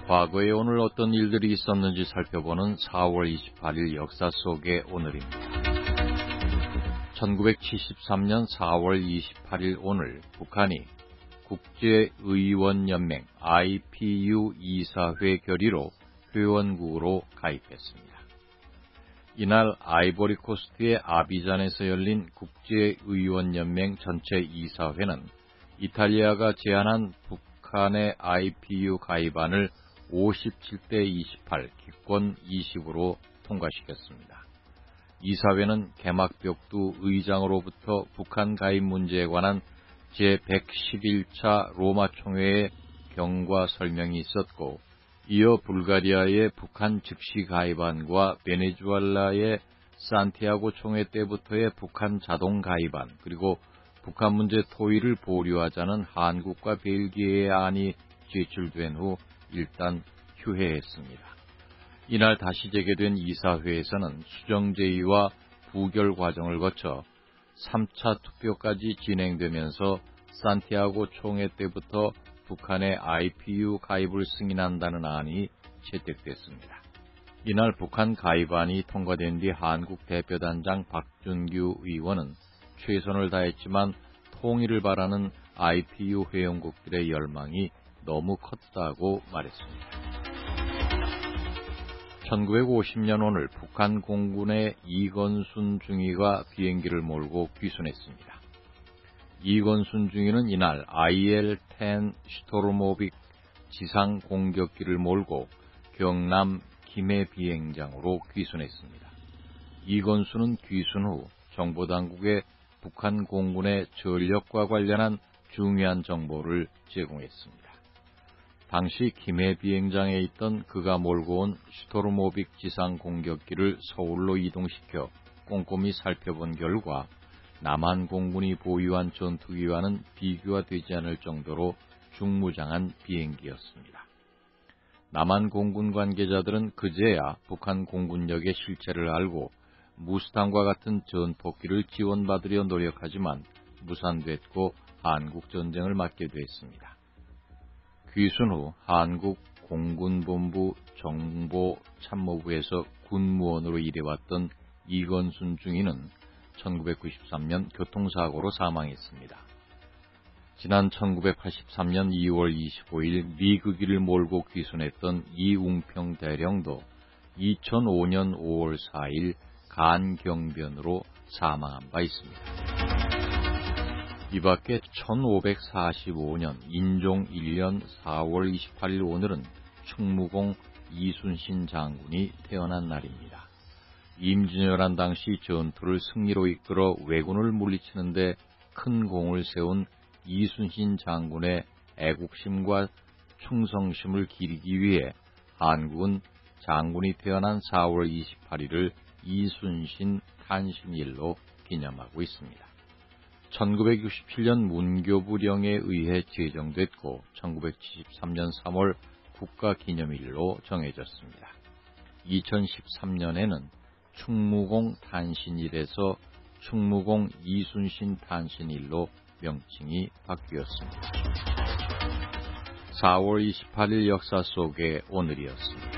과거에 오늘 어떤 일들이 있었는지 살펴보는 4월 28일 역사 속의 오늘입니다. 1973년 4월 28일 오늘 북한이 국제의원연맹 IPU 이사회 결의로 회원국으로 가입했습니다. 이날 아이보리코스트의 아비잔에서 열린 국제의원연맹 전체 이사회는 이탈리아가 제안한 북한의 IPU 가입안을 57대 28, 기권 20으로 통과시켰습니다. 이사회는 개막벽두 의장으로부터 북한 가입 문제에 관한 제111차 로마 총회의 경과 설명이 있었고, 이어 불가리아의 북한 즉시 가입안과 베네수엘라의 산티아고 총회 때부터의 북한 자동 가입안, 그리고 북한 문제 토의를 보류하자는 한국과 벨기에의 안이 제출된 후 일단 휴회했습니다. 이날 다시 재개된 이사회에서는 수정제의와 부결 과정을 거쳐 3차 투표까지 진행되면서 산티아고 총회 때부터 북한의 IPU 가입을 승인한다는 안이 채택됐습니다. 이날 북한 가입안이 통과된 뒤 한국 대표단장 박준규 의원은 최선을 다했지만 통일을 바라는 IPU 회원국들의 열망이 너무 컸다고 말했습니다. 1950년 오늘 북한 공군의 이건순 중위가 비행기를 몰고 귀순했습니다. 이건순 중위는 이날 IL-10 슈토르모빅 지상 공격기를 몰고 경남 김해 비행장으로 귀순했습니다. 이건순은 귀순 후 정보당국에 북한 공군의 전력과 관련한 중요한 정보를 제공했습니다. 당시 김해 비행장에 있던 그가 몰고 온 슈토르모빅 지상 공격기를 서울로 이동시켜 꼼꼼히 살펴본 결과 남한 공군이 보유한 전투기와는 비교가 되지 않을 정도로 중무장한 비행기였습니다. 남한 공군 관계자들은 그제야 북한 공군력의 실체를 알고 무스탕과 같은 전폭기를 지원받으려 노력하지만 무산됐고 한국전쟁을 맞게 됐습니다. 귀순 후 한국 공군본부 정보참모부에서 군무원으로 일해왔던 이건순 중위는 1993년 교통사고로 사망했습니다. 지난 1983년 2월 25일 미국기를 몰고 귀순했던 이웅평 대령도 2005년 5월 4일 간경변으로 사망한 바 있습니다. 이 밖에 1545년 인종 1년 4월 28일 오늘은 충무공 이순신 장군이 태어난 날입니다. 임진왜란 당시 전투를 승리로 이끌어 왜군을 물리치는데 큰 공을 세운 이순신 장군의 애국심과 충성심을 기리기 위해 한국은 장군이 태어난 4월 28일을 이순신 탄신일로 기념하고 있습니다. 1967년 문교부령에 의해 제정됐고 1973년 3월 국가기념일로 정해졌습니다. 2013년에는 충무공 탄신일에서 충무공 이순신 탄신일로 명칭이 바뀌었습니다. 4월 28일 역사 속의 오늘이었습니다.